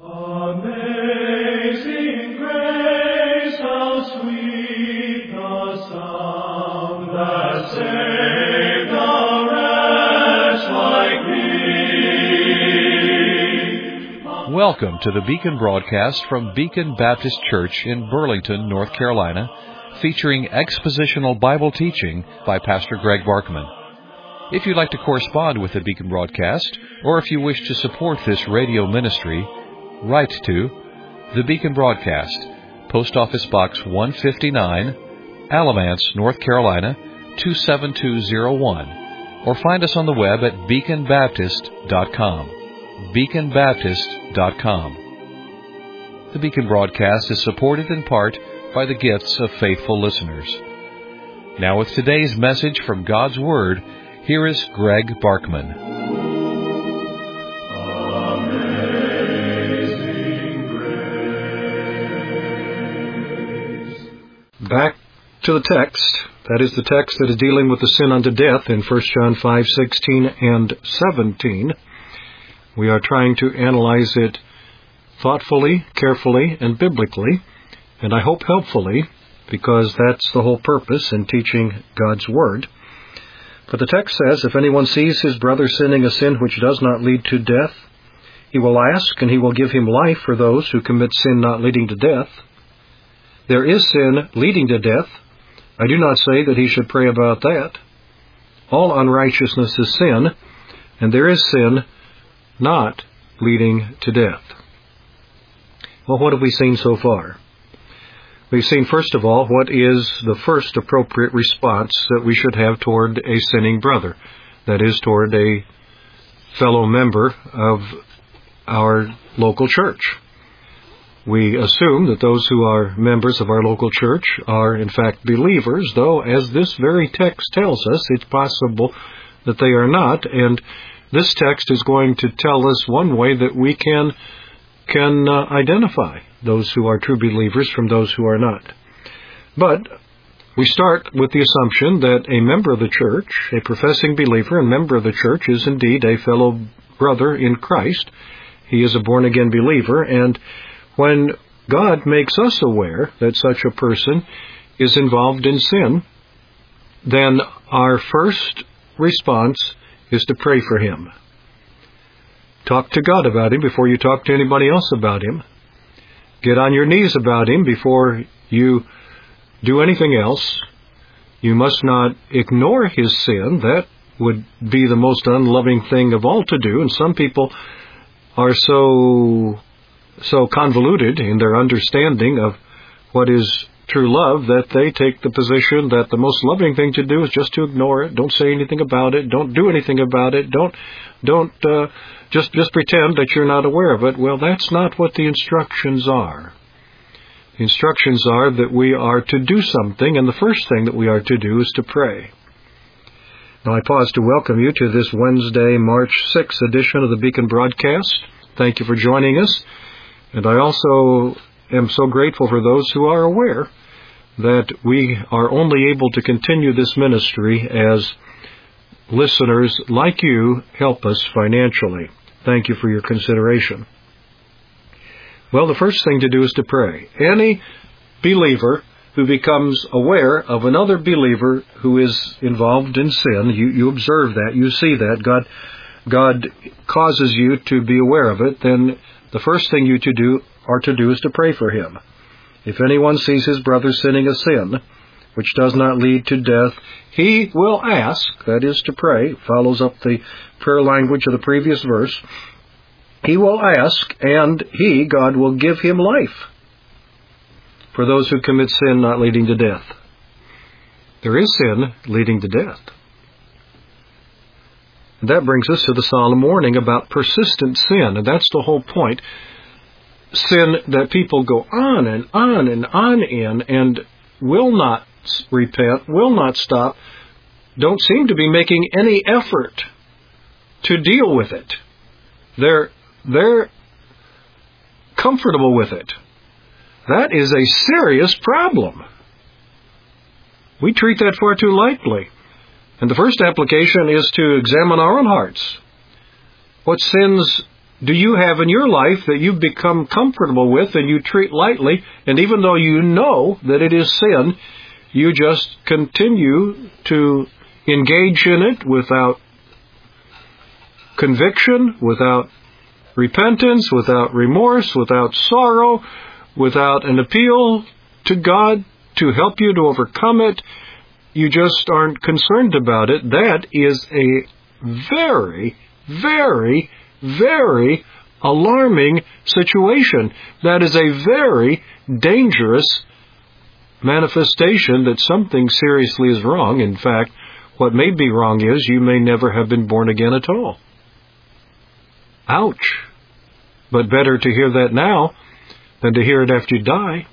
Amazing grace, how sweet the sound that saved a wretch like me. Welcome to the Beacon broadcast from Beacon Baptist Church in Burlington, North Carolina, featuring expositional Bible teaching by Pastor Greg Barkman. If you'd like to correspond with the Beacon broadcast, or if you wish to support this radio ministry, write to the Beacon Broadcast, Post Office Box 159, Alamance, North Carolina 27201, or find us on the web at beaconbaptist.com. beaconbaptist.com. The Beacon Broadcast is supported in part by the gifts of faithful listeners. Now with today's message from God's Word, here is Greg Barkman. Back to the text. That is the text that is dealing with the sin unto death in 1 John 5:16 and 17. We are trying to analyze it thoughtfully, carefully, and biblically, and I hope helpfully, because that's the whole purpose in teaching God's Word. But the text says, if anyone sees his brother sinning a sin which does not lead to death, he will ask, and he will give him life for those who commit sin not leading to death. There is sin leading to death. I do not say that he should pray about that. All unrighteousness is sin, and there is sin not leading to death. Well, what have we seen so far? We've seen, first of all, what is the first appropriate response that we should have toward a sinning brother, that is, toward a fellow member of our local church. We assume that those who are members of our local church are, in fact, believers, though, as this very text tells us, it's possible that they are not, and this text is going to tell us one way that we can identify those who are true believers from those who are not. But we start with the assumption that a member of the church, a professing believer and member of the church, is indeed a fellow brother in Christ. He is a born-again believer, and when God makes us aware that such a person is involved in sin, then our first response is to pray for him. Talk to God about him before you talk to anybody else about him. Get on your knees about him before you do anything else. You must not ignore his sin. That would be the most unloving thing of all to do, and some people are so convoluted in their understanding of what is true love that they take the position that the most loving thing to do is just to ignore it. Don't say anything about it. Don't do anything about it. Don't just pretend that you're not aware of it. Well, that's not what the instructions are. The instructions are that we are to do something, and the first thing that we are to do is to pray. Now, I pause to welcome you to this Wednesday, March 6th edition of the Beacon Broadcast. Thank you for joining us. And I also am so grateful for those who are aware that we are only able to continue this ministry as listeners like you help us financially. Thank you for your consideration. Well, the first thing to do is to pray. Any believer who becomes aware of another believer who is involved in sin, you observe that, you see that, God causes you to be aware of it, then the first thing you are to do is to pray for him. If anyone sees his brother sinning a sin which does not lead to death, he will ask, that is to pray, follows up the prayer language of the previous verse, he will ask, and God will give him life for those who commit sin not leading to death. There is sin leading to death. And that brings us to the solemn warning about persistent sin, and that's the whole point. Sin that people go on and on and on in and will not repent, will not stop, don't seem to be making any effort to deal with it. They're comfortable with it. That is a serious problem. We treat that far too lightly. And the first application is to examine our own hearts. What sins do you have in your life that you've become comfortable with and you treat lightly, and even though you know that it is sin, you just continue to engage in it without conviction, without repentance, without remorse, without sorrow, without an appeal to God to help you to overcome it? You just aren't concerned about it. That is a very, very, very alarming situation. That is a very dangerous manifestation that something seriously is wrong. In fact, what may be wrong is you may never have been born again at all. Ouch. But better to hear that now than to hear it after you die.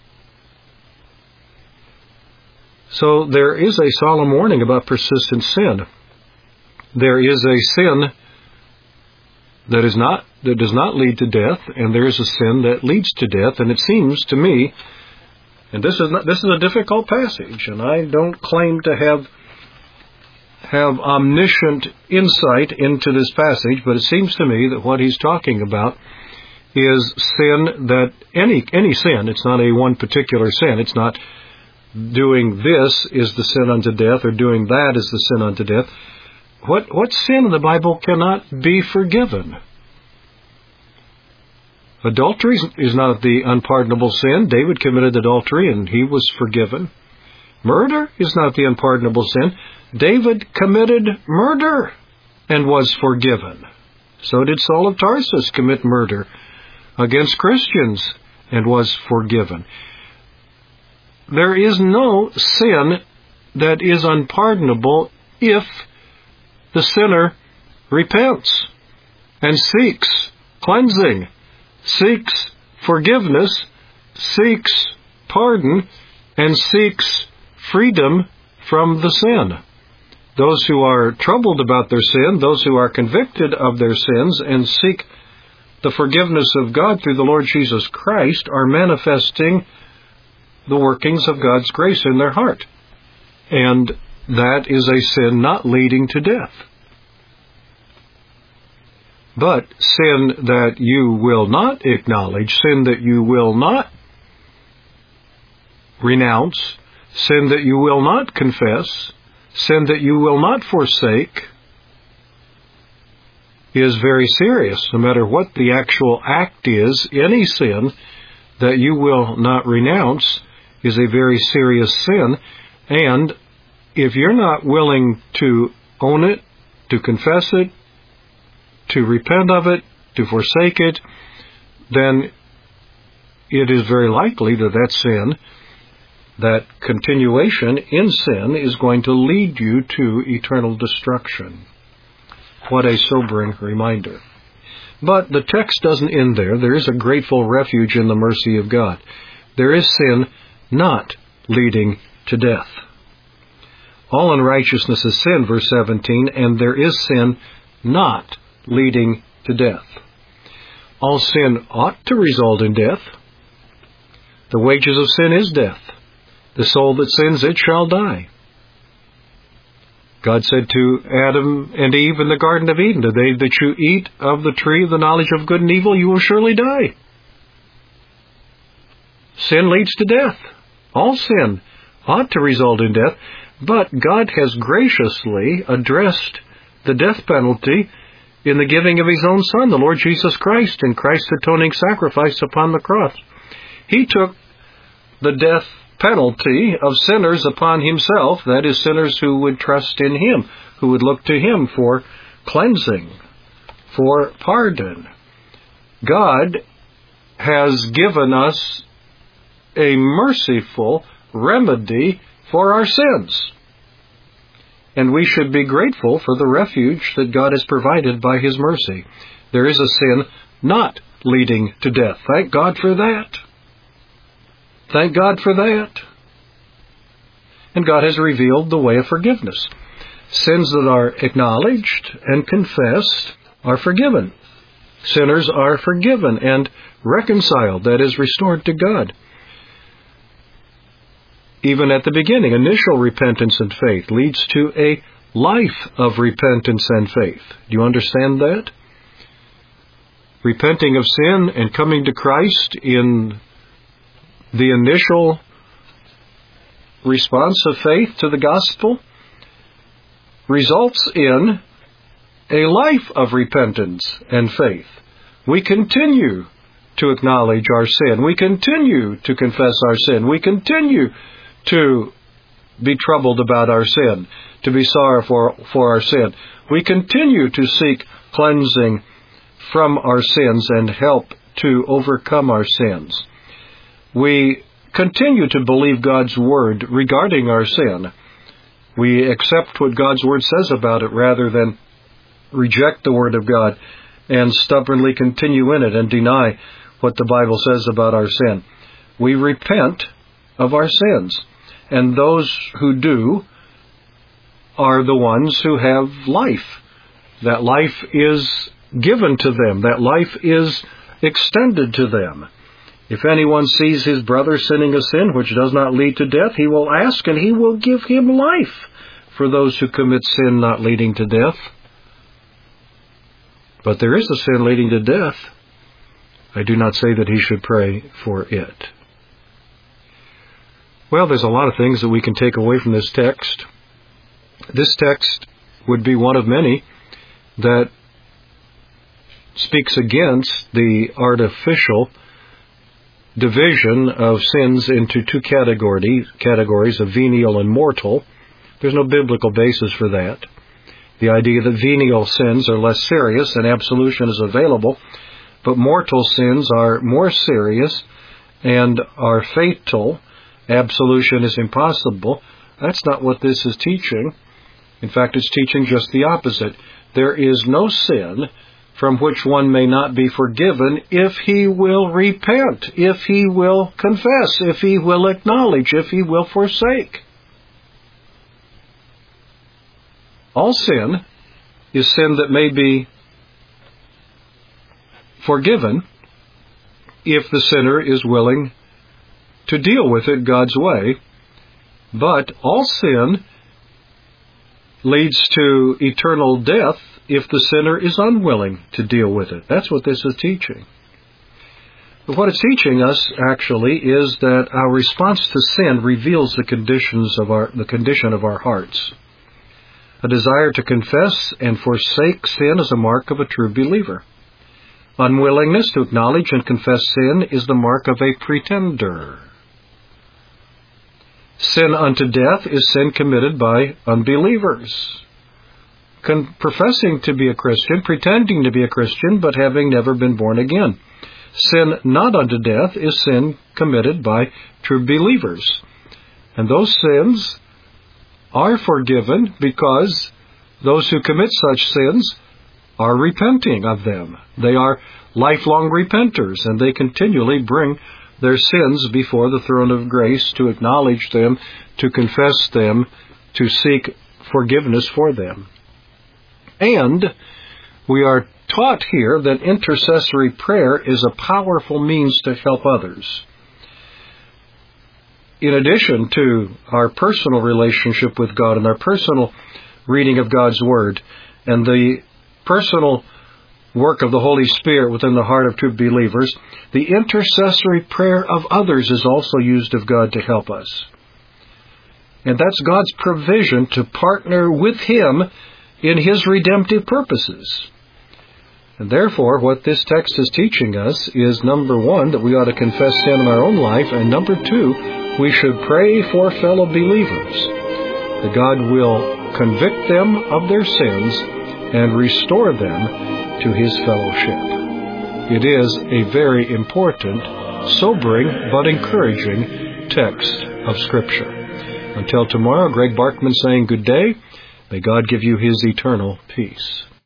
So there is a solemn warning about persistent sin. There is a sin that does not lead to death, and there is a sin that leads to death. And it seems to me, and this is a difficult passage, and I don't claim to have omniscient insight into this passage, but it seems to me that what he's talking about is sin that any sin. It's not a one particular sin. It's not doing this is the sin unto death, or doing that is the sin unto death. What sin in the Bible cannot be forgiven? Adultery is not the unpardonable sin. David committed adultery and he was forgiven. Murder is not the unpardonable sin. David committed murder and was forgiven. So did Saul of Tarsus commit murder against Christians and was forgiven. There is no sin that is unpardonable if the sinner repents and seeks cleansing, seeks forgiveness, seeks pardon, and seeks freedom from the sin. Those who are troubled about their sin, those who are convicted of their sins and seek the forgiveness of God through the Lord Jesus Christ, are manifesting the workings of God's grace in their heart. And that is a sin not leading to death. But sin that you will not acknowledge, sin that you will not renounce, sin that you will not confess, sin that you will not forsake, is very serious. No matter what the actual act is, any sin that you will not renounce is a very serious sin. And if you're not willing to own it, to confess it, to repent of it, to forsake it, then it is very likely that sin, that continuation in sin, is going to lead you to eternal destruction. What a sobering reminder. But the text doesn't end there. There is a grateful refuge in the mercy of God. There is sin not leading to death. All unrighteousness is sin, verse 17, and there is sin not leading to death. All sin ought to result in death. The wages of sin is death. The soul that sins, it shall die. God said to Adam and Eve in the Garden of Eden, "The day that you eat of the tree of the knowledge of good and evil, you will surely die." Sin leads to death. All sin ought to result in death, but God has graciously addressed the death penalty in the giving of His own Son, the Lord Jesus Christ, in Christ's atoning sacrifice upon the cross. He took the death penalty of sinners upon Himself, that is, sinners who would trust in Him, who would look to Him for cleansing, for pardon. God has given us a merciful remedy for our sins, and we should be grateful for the refuge that God has provided by His mercy. There is a sin not leading to death. Thank God for that. Thank God for that. And God has revealed the way of forgiveness. Sins that are acknowledged and confessed are forgiven. Sinners are forgiven and reconciled, that is, restored to God. Even at the beginning, initial repentance and faith leads to a life of repentance and faith. Do you understand that? repenting of sin and coming to Christ in the initial response of faith to the gospel results in a life of repentance and faith. We continue to acknowledge our sin. We continue to confess our sin. We continue to be troubled about our sin, to be sorrowful for our sin. We continue to seek cleansing from our sins and help to overcome our sins. We continue to believe God's Word regarding our sin. We accept what God's Word says about it rather than reject the Word of God and stubbornly continue in it and deny what the Bible says about our sin. We repent of our sins, and those who do are the ones who have life. That life is given to them. That life is extended to them. If anyone sees his brother sinning a sin which does not lead to death, he will ask, and he will give him life for those who commit sin not leading to death. But there is a sin leading to death. I do not say that he should pray for it. Well, there's a lot of things that we can take away from this text. This text would be one of many that speaks against the artificial division of sins into two categories of venial and mortal. There's no biblical basis for that. The idea that venial sins are less serious and absolution is available, but mortal sins are more serious and are fatal. Absolution is impossible. That's not what this is teaching. In fact, it's teaching just the opposite. There is no sin from which one may not be forgiven if he will repent, if he will confess, if he will acknowledge, if he will forsake. All sin is sin that may be forgiven if the sinner is willing to deal with it God's way. But all sin leads to eternal death if the sinner is unwilling to deal with it. That's what this is teaching. But what it's teaching us, actually, is that our response to sin reveals the condition of our hearts. A desire to confess and forsake sin is a mark of a true believer. Unwillingness to acknowledge and confess sin is the mark of a pretender. Sin unto death is sin committed by unbelievers, professing to be a Christian, pretending to be a Christian, but having never been born again. Sin not unto death is sin committed by true believers. And those sins are forgiven because those who commit such sins are repenting of them. They are lifelong repenters, and they continually bring their sins before the throne of grace to acknowledge them, to confess them, to seek forgiveness for them. And we are taught here that intercessory prayer is a powerful means to help others. In addition to our personal relationship with God and our personal reading of God's Word and the personal work of the Holy Spirit within the heart of true believers, the intercessory prayer of others is also used of God to help us. And that's God's provision to partner with Him in His redemptive purposes. And therefore, what this text is teaching us is, number one, that we ought to confess sin in our own life, and number two, we should pray for fellow believers, that God will convict them of their sins and restore them to His fellowship. It is a very important, sobering, but encouraging text of Scripture. Until tomorrow, Greg Barkman saying good day. May God give you His eternal peace.